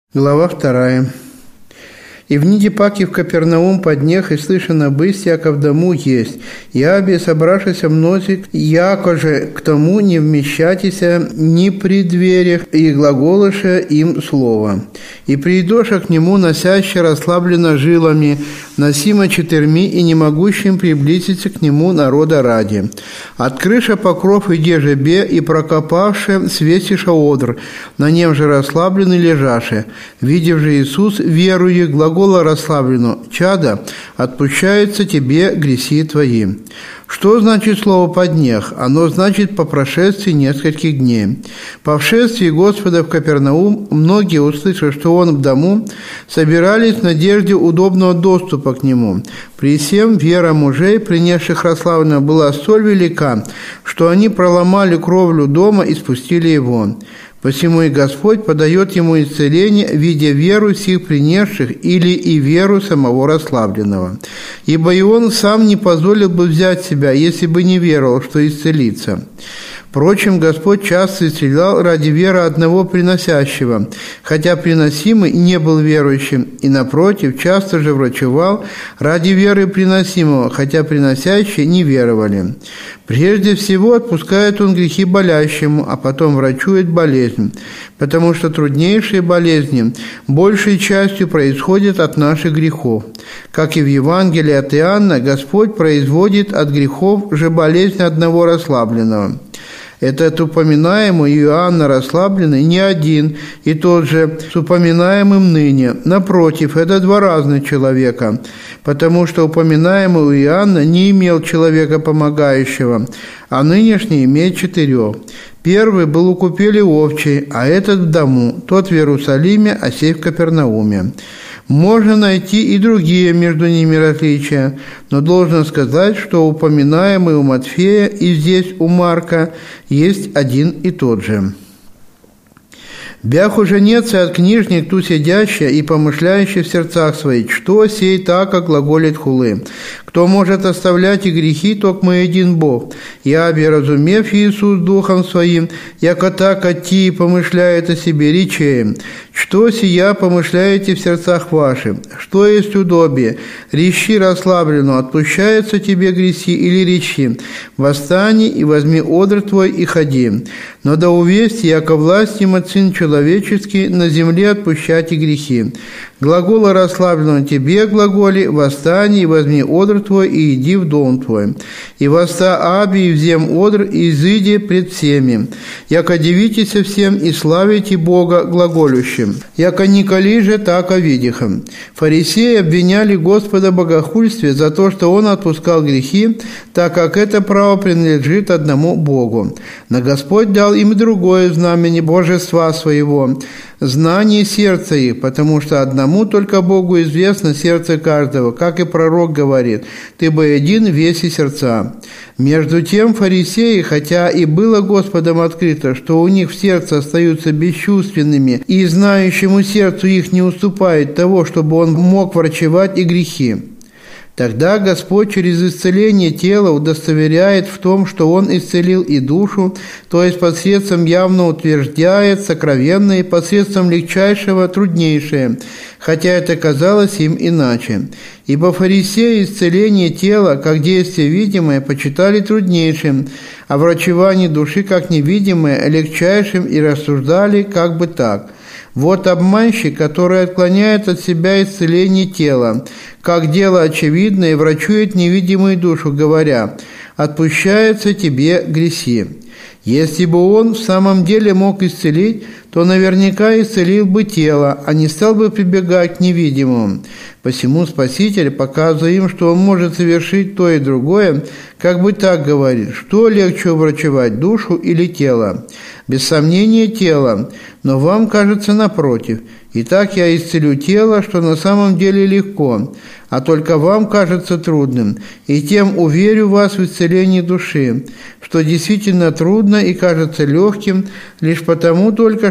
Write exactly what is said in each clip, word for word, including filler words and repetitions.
Глава вторая. «И вниде паки в Капернаум поднех, и слышано бысть, яко в дому есть. Яби, собравшися мнозик, яко же к тому не вмещатися ни при дверях, и глаголыша им слово. И придоша к нему, носяще расслабленно жилами, носимо четырьми и не могущим приблизиться к нему народа ради. Открыша покров и дежебе, и прокопавше свесиша одр, на нем же расслабленный лежаше. Видев же Иисус, веруя, глагола расслаблено: «Чадо, отпущаются тебе греси твои». Что значит слово «поднех»? Оно значит «по прошествии нескольких дней». По вшествии Господа в Капернаум многие, услышав, что Он в дому, собирались в надежде удобного доступа к Нему. При всем вера мужей, принесших расслабленно, была столь велика, что они проломали кровлю дома и спустили его. Посему и Господь подает ему исцеление, видя веру сих принесших или и веру самого расслабленного. Ибо и он сам не позволил бы взять себя, если бы не веровал, что исцелится. Впрочем, Господь часто исцелял ради веры одного приносящего, хотя приносимый не был верующим, и, напротив, часто же врачевал ради веры приносимого, хотя приносящие не веровали. Прежде всего отпускает Он грехи болящему, а потом врачует болезнь, потому что труднейшие болезни большей частью происходят от наших грехов. Как и в Евангелии от Иоанна, Господь производит от грехов же болезнь одного расслабленного. Этот упоминаемый Иоанна расслабленный не один и тот же с упоминаемым ныне. Напротив, это два разных человека, потому что упоминаемый у Иоанна не имел человека помогающего, а нынешний имеет четырех. Первый был у купели овчей, а этот в дому, тот в Иерусалиме, а сей в Капернауме. Можно найти и другие между ними различия, но должен сказать, что упоминаемый у Матфея и здесь у Марка есть один и тот же. «Бях уже нет от книжник ту сидящая и помышляющая в сердцах своих, что сей так, как глаголит хулы. Кто может оставлять и грехи, только мы един Бог. Яби, разумев Иисус духом своим, яко так отти помышляет о себе речеем. Что сия помышляете в сердцах ваших? Что есть удобие? Речи расслаблено, отпущаются тебе греси или речи. Восстани и возьми одр твой и ходи. Но да увесть, яко власть им от Сын человеческий на земле отпущать и грехи. Глагола расслаблено тебе, глаголи, восстани и возьми одр твой и иди в дом твой. И восста аби и взем одр и изыди пред всеми. Яко дивитесь всем и славите Бога глаголющим. Яко николи же так овидихом. Фарисеи обвиняли Господа в богохульстве за то, что Он отпускал грехи, так как это право принадлежит одному Богу. Но Господь дал им другое знамение божества своего, знание сердца их, потому что одному только Богу известно сердце каждого, как и пророк говорит: «Ты бы един веси сердца». Между тем фарисеи, хотя и было Господом открыто, что у них в сердце остаются бесчувственными, и знающему сердцу их не уступает того, чтобы он мог врачевать и грехи, тогда Господь через исцеление тела удостоверяет в том, что Он исцелил и душу, то есть посредством явно утверждает сокровенное и посредством легчайшего труднейшее, хотя это казалось им иначе. Ибо фарисеи исцеление тела, как действие видимое, почитали труднейшим, а врачевание души, как невидимое, легчайшим, и рассуждали как бы так: вот обманщик, который отклоняет от себя исцеление тела, как дело очевидное, и врачует невидимую душу, говоря: «Отпущаются тебе греси». Если бы он в самом деле мог исцелить, то наверняка исцелил бы тело, а не стал бы прибегать к невидимому. Посему Спаситель, показывая им, что Он может совершить то и другое, как бы так говорит: что легче врачевать, душу или тело? Без сомнения, тело, но вам кажется напротив. Итак, я исцелю тело, что на самом деле легко, а только вам кажется трудным, и тем уверю вас в исцелении души, что действительно трудно и кажется легким, лишь потому только, что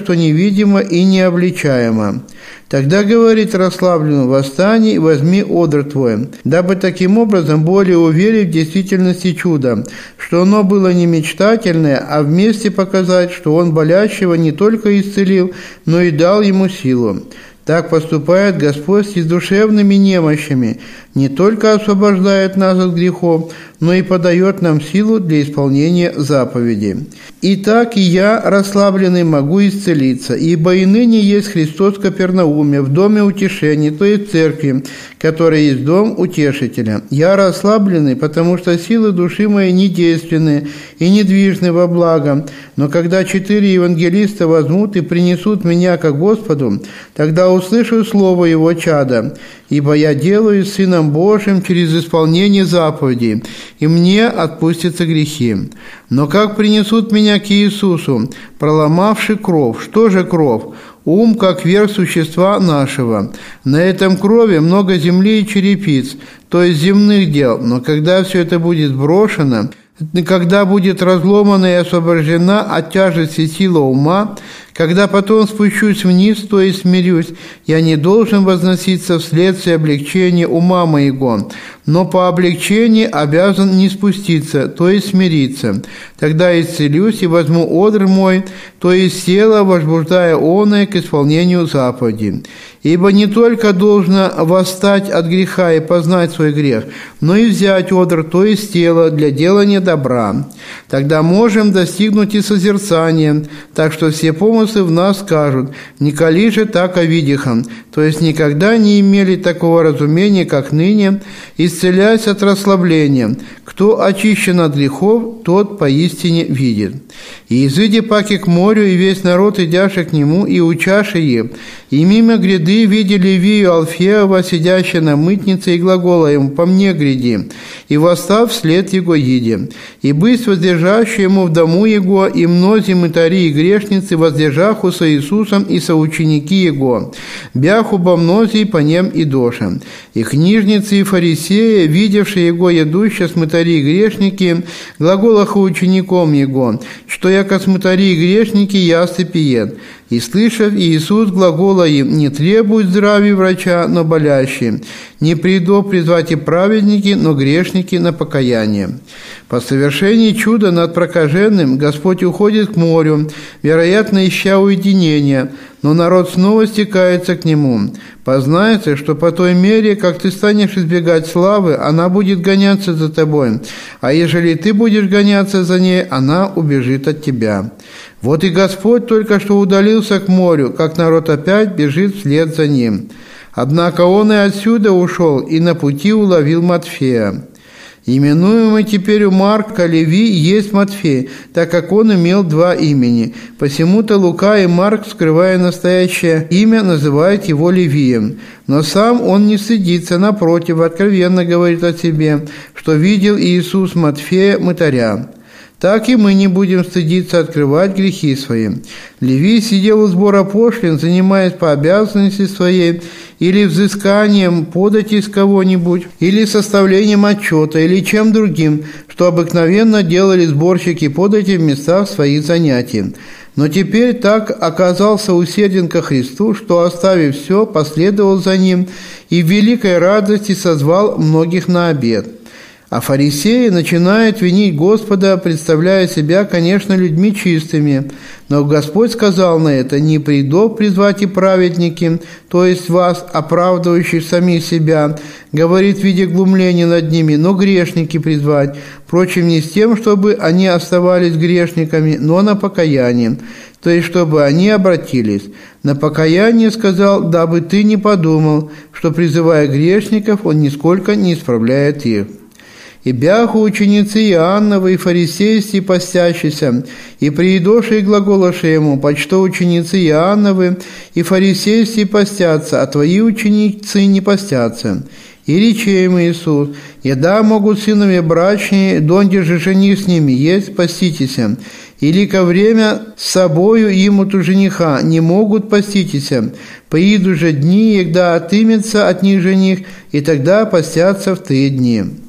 что невидимо и необличаемо. Тогда говорит расслабленному: восстань и возьми одр твой, дабы таким образом более уверить в действительности чуда, что оно было не мечтательное, а вместе показать, что он болящего не только исцелил, но и дал ему силу. Так поступает Господь с душевными немощами, не только освобождает нас от грехов, но и подает нам силу для исполнения заповедей. Итак, и я, расслабленный, могу исцелиться, ибо и ныне есть Христос в Капернауме, в доме утешения, то есть церкви, которая есть дом утешителя. Я расслабленный, потому что силы души моей не действенны и недвижны во благо, но когда четыре евангелиста возьмут и принесут меня ко Господу, тогда услышу слово Его чада, ибо я делаю Сыном Божьим через исполнение заповедей, и мне отпустятся грехи. Но как принесут меня к Иисусу, проломавши кров? Что же кров? Ум, как верх существа нашего. На этом крови много земли и черепиц, то есть земных дел, но когда все это будет брошено, когда будет разломана и освобождена от тяжести сила ума, когда потом спущусь вниз, то есть смирюсь, я не должен возноситься вследствие облегчения ума моего, но по облегчении обязан не спуститься, то есть смириться. Тогда исцелюсь и возьму одр мой, то есть тело, возбуждая оное к исполнению заповеди. Ибо не только должно восстать от греха и познать свой грех, но и взять одр, то есть тело, для делания добра. Тогда можем достигнуть и созерцания, так что все помыслы в нас скажут: «Не коли же так овидихан», то есть никогда не имели такого разумения, как ныне, исцеляясь от расслабления. Кто очищен от грехов, тот поистине видит. И изыди паки к морю, и весь народ, идяший к нему, и учаши е, и мимо гряды видели Левию Алфеева, сидящая на мытнице, и глагола ему: «По мне гряди», и восстав вслед его еде. И бысть воздержащий ему в дому его, и мнози мытари и грешницы, воздержаху со Иисусом и соученики его, бяху бо мнози по нем и доша. И книжницы и фарисеи, видевшие его едущие с мытари и грешники, глаголаха учеником его, что яко смытари и грешники ясты пиет. И, слышав, Иисус глагола им: «Не требует здравия врача, но болящие. Не приду призвать и праведники, но грешники на покаяние». По совершении чуда над прокаженным Господь уходит к морю, вероятно, ища уединения, но народ снова стекается к Нему. Познается, что по той мере, как ты станешь избегать славы, она будет гоняться за тобой, а ежели ты будешь гоняться за ней, она убежит от тебя. Вот и Господь только что удалился к морю, как народ опять бежит вслед за Ним. Однако Он и отсюда ушел, и на пути уловил Матфея. Именуемый теперь у Марка Леви есть Матфей, так как он имел два имени. Посему-то Лука и Марк, скрывая настоящее имя, называют его Левием. Но сам он не стыдится, напротив, откровенно говорит о себе, что видел Иисус Матфея, мытаря. Так и мы не будем стыдиться открывать грехи свои. Левий сидел у сбора пошлин, занимаясь по обязанности своей, или взысканием подати с кого-нибудь, или составлением отчета, или чем другим, что обыкновенно делали сборщики подати в местах своих занятий. Но теперь так оказался усерден ко Христу, что, оставив все, последовал за Ним и в великой радости созвал многих на обед. А фарисеи начинают винить Господа, представляя себя, конечно, людьми чистыми. Но Господь сказал на это: «Не приду призвать и праведники, то есть вас, оправдывающих самих себя, говорит в виде глумления над ними, но грешники призвать, впрочем, не с тем, чтобы они оставались грешниками, но на покаяние, то есть чтобы они обратились. На покаяние сказал, дабы ты не подумал, что, призывая грешников, он нисколько не исправляет их». И бяху ученицы Иоанновы и фарисейские постящиеся, и приидоши и глаголоши ему: «Почто ученицы Иоанновы и фарисейские постятся, а твои ученицы не постятся». И рече им Иисус: «Еда могут сыновья брачные, донде же жених с ними есть, поститеся. Или ко время с собою имут у жениха, не могут поститеся. Поиду же дни, егда отымется от них жених, и тогда постятся в те дни».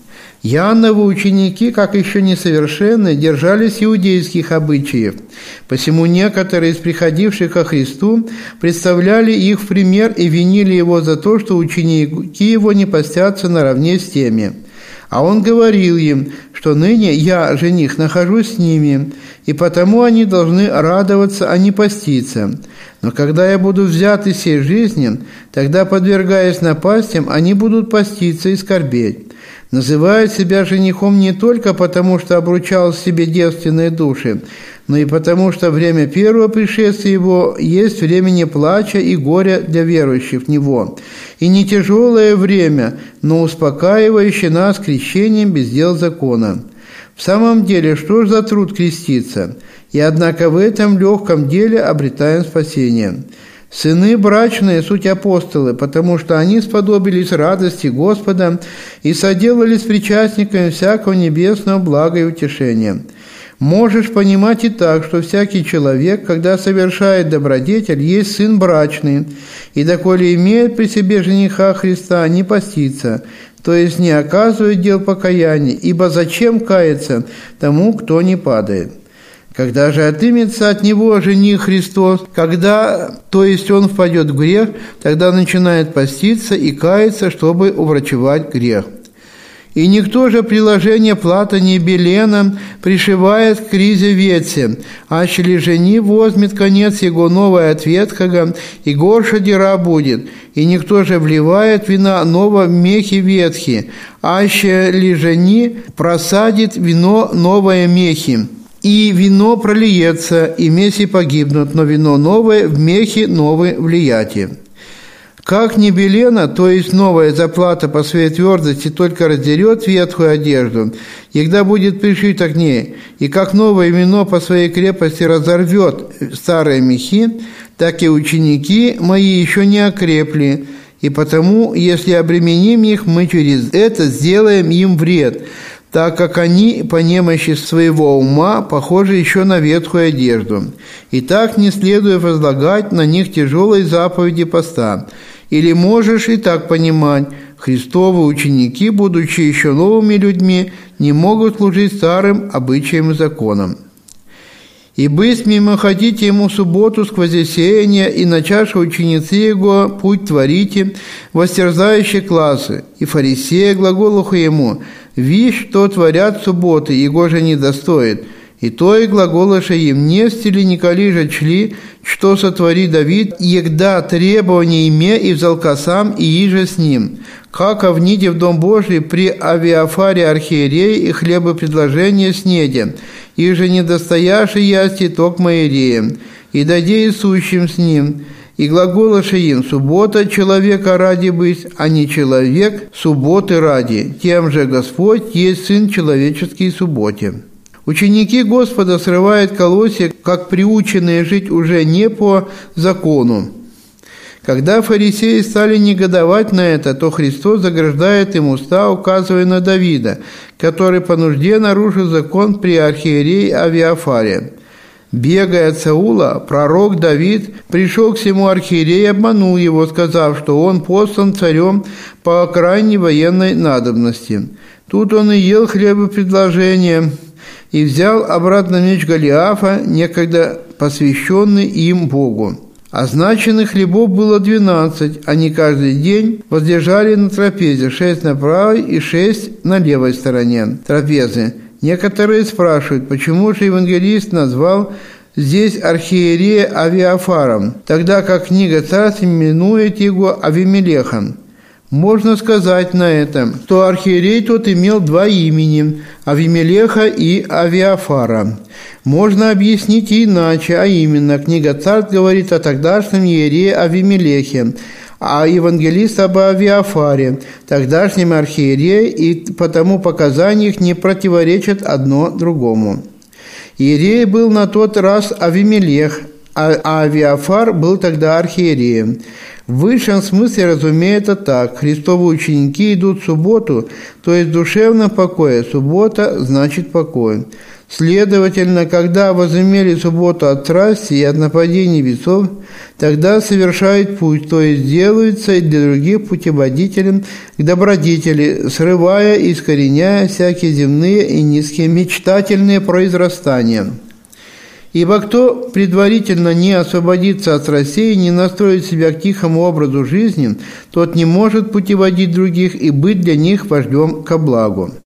Иоанновы ученики, как еще несовершенные, держались иудейских обычаев. Посему некоторые из приходивших ко Христу представляли их в пример и винили его за то, что ученики его не постятся наравне с теми. А он говорил им, что ныне я, жених, нахожусь с ними, и потому они должны радоваться, а не поститься. Но когда я буду взят из сей жизни, тогда, подвергаясь напастям, они будут поститься и скорбеть. Называют себя женихом не только потому, что обручал себе девственные души, но и потому, что время первого пришествия его есть время плача и горя для верующих в него, и не тяжелое время, но успокаивающее нас крещением без дел закона. В самом деле, что ж за труд креститься? И однако в этом легком деле обретаем спасение. Сыны брачные суть апостолы, потому что они сподобились радости Господа и соделались причастниками всякого небесного блага и утешения. Можешь понимать и так, что всякий человек, когда совершает добродетель, есть сын брачный, и доколе имеет при себе жениха Христа, не постится, то есть не оказывает дел покаяния, ибо зачем каяться тому, кто не падает? Когда же отымется от него жених Христос, когда, то есть он впадет в грех, тогда начинает поститься и каяться, чтобы уврачевать грех. И никто же приложение плата не белена пришивает к ризе ветсе, аще ли жени возьмет конец его новое от ветхого, и горше дира будет. И никто же вливает вина ново в мехи ветхи, аще ли жени просадит вино новое мехи. И вино прольется, и меси погибнут, но вино новое в мехи новое влияти. Как не белена, то есть новая заплата по своей твердости только раздерет ветхую одежду, и когда будет пришита к ней, и как новое вино по своей крепости разорвет старые мехи, так и ученики мои еще не окрепли, и потому, если обременим их, мы через это сделаем им вред, так как они по немощи своего ума похожи еще на ветхую одежду. И так не следует возлагать на них тяжелые заповеди поста. Или можешь и так понимать, Христовы ученики, будучи еще новыми людьми, не могут служить старым обычаям и законам. И бысть мимо ходите ему субботу сквозь сеяние, и начавши ученицы его путь творите, востерзающие классы. И фарисеи глаголуху ему: «Вишь, что творят субботы, его же не достоит». И то и глаголоша им: «Не стили николи же чли, что сотвори Давид, егда требования име и взалка сам, и иже с ним. Как овните в Дом Божий при Авиафаре архиерей и хлебопредложение снеде, и же недостояши ясти токма иереем, и даде и сущим с ним». И глаголоша им: «Суббота человека ради быть, а не человек субботы ради. Тем же Господь есть Сын человеческий субботе». Ученики Господа срывают колосья, как приученные жить уже не по закону. Когда фарисеи стали негодовать на это, то Христос заграждает им уста, указывая на Давида, который по нужде нарушил закон при архиерее Авиафаре. Бегая от Саула, пророк Давид пришел к всему архиерею и обманул его, сказав, что он послан царем по крайней военной надобности. Тут он и ел хлебопредложение, и взял обратно меч Голиафа, некогда посвященный им Богу. Означенных хлебов было двенадцать, они каждый день воздержали на трапезе, шесть на правой и шесть на левой стороне трапезы. Некоторые спрашивают, почему же евангелист назвал здесь архиерея Авиафаром, тогда как книга Царств именует его Авимелехом. Можно сказать на этом, что архиерей тот имел два имени – Авимелеха и Авиафара. Можно объяснить и иначе, а именно, книга Царств говорит о тогдашнем иерее Авимелехе, а евангелист об Авиафаре, тогдашнем архиерее, и потому показания их не противоречат одно другому. Иерей был на тот раз Авимелех, а Авиафар был тогда архиереем. В высшем смысле, разумеется, так. Христовы ученики идут в субботу, то есть в душевном покое. Суббота значит покой. Следовательно, когда возымели субботу от страсти и от нападений бесов, тогда совершает путь, то есть делается для других путеводителем к добродетели, срывая и искореняя всякие земные и низкие мечтательные произрастания. Ибо кто предварительно не освободится от страстей и не настроит себя к тихому образу жизни, тот не может путеводить других и быть для них вождем ко благу.